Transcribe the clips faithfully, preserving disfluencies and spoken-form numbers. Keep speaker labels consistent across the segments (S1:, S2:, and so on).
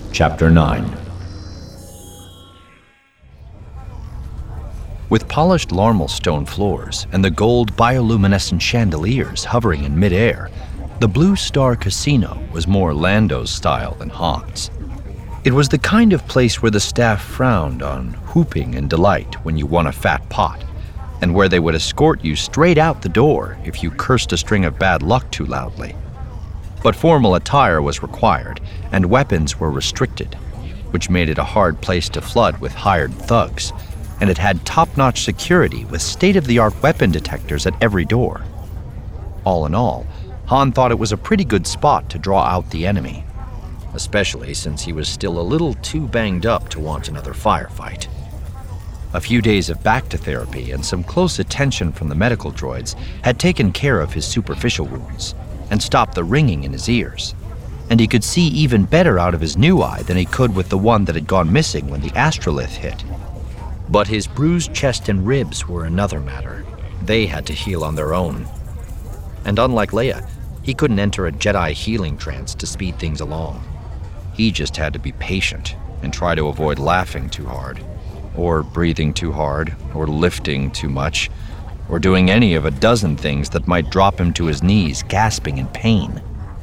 S1: Chapter nine. With polished Larmal stone floors and the gold bioluminescent chandeliers hovering in midair, the Blue Star Casino was more Lando's style than Han's. It was the kind of place where the staff frowned on whooping in delight when you won a fat pot, and where they would escort you straight out the door if you cursed a string of bad luck too loudly. But formal attire was required, and weapons were restricted, which made it a hard place to flood with hired thugs, and it had top-notch security with state-of-the-art weapon detectors at every door. All in all, Han thought it was a pretty good spot to draw out the enemy, especially since he was still a little too banged up to want another firefight. A few days of back-to-therapy and some close attention from the medical droids had taken care of his superficial wounds and stopped the ringing in his ears, and he could see even better out of his new eye than he could with the one that had gone missing when the astrolith hit. But his bruised chest and ribs were another matter. They had to heal on their own. And unlike Leia, he couldn't enter a Jedi healing trance to speed things along. He just had to be patient and try to avoid laughing too hard, or breathing too hard, or lifting too much, or doing any of a dozen things that might drop him to his knees, gasping in pain.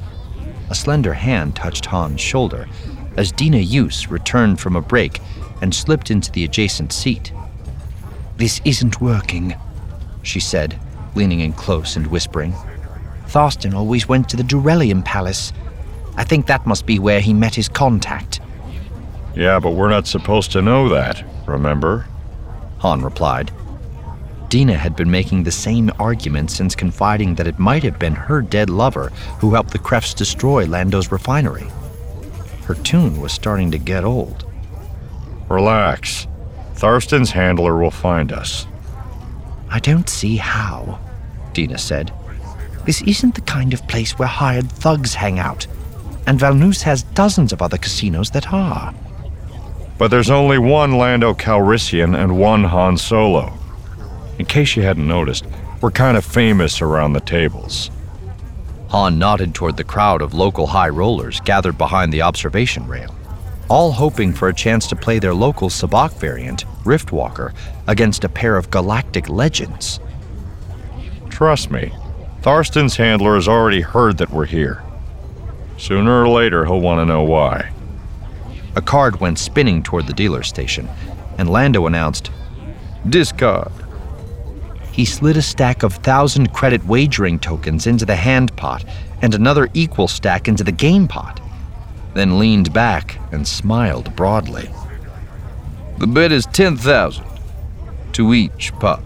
S1: A slender hand touched Han's shoulder as Dina Yus returned from a break and slipped into the adjacent seat.
S2: "This isn't working,"
S1: she said, leaning in close and whispering.
S2: "Tharstan always went to the Durelium Palace. I think that must be where he met his contact."
S3: "Yeah, but we're not supposed to know that, remember?"
S1: Han replied. Dina had been making the same argument since confiding that it might have been her dead lover who helped the Kreffts destroy Lando's refinery. Her tune was starting to get old.
S3: "Relax. Tharstan's handler will find us."
S2: "I don't see how,"
S1: Dina said.
S2: "This isn't the kind of place where hired thugs hang out, and Valnus has dozens of other casinos that are."
S3: "But there's only one Lando Calrissian and one Han Solo. In case you hadn't noticed, we're kind of famous around the tables."
S1: Han nodded toward the crowd of local high rollers gathered behind the observation rail, all hoping for a chance to play their local Sabacc variant, Riftwalker, against a pair of galactic legends.
S3: "Trust me, Tharstan's handler has already heard that we're here. Sooner or later, he'll want to know why."
S1: A card went spinning toward the dealer station, and Lando announced, "Discard." He slid a stack of thousand credit wagering tokens into the hand pot and another equal stack into the game pot, then leaned back and smiled broadly. "The bid is ten thousand to each pot."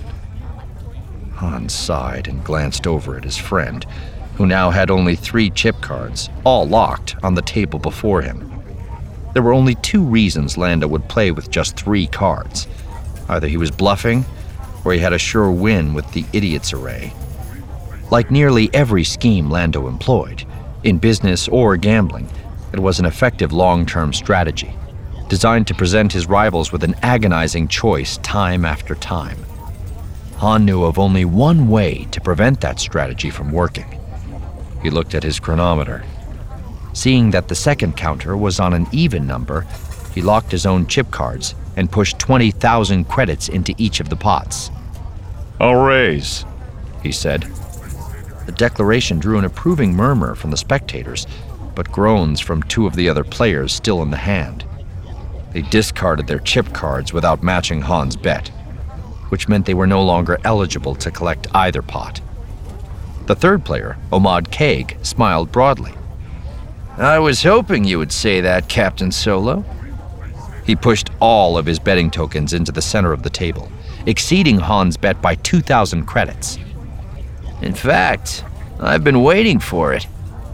S1: Han sighed and glanced over at his friend, who now had only three chip cards, all locked, on the table before him. There were only two reasons Lando would play with just three cards. Either he was bluffing, or he had a sure win with the Idiot's Array. Like nearly every scheme Lando employed, in business or gambling, it was an effective long-term strategy, designed to present his rivals with an agonizing choice time after time. Han knew of only one way to prevent that strategy from working. He looked at his chronometer. Seeing that the second counter was on an even number, he locked his own chip cards and pushed twenty thousand credits into each of the pots.
S3: "I'll raise,"
S1: he said. The declaration drew an approving murmur from the spectators, but groans from two of the other players still in the hand. They discarded their chip cards without matching Han's bet, which meant they were no longer eligible to collect either pot. The third player, Omad Kaig, smiled broadly. "I was hoping you would say that, Captain Solo." He pushed all of his betting tokens into the center of the table, exceeding Han's bet by two thousand credits. "In fact, I've been waiting for it."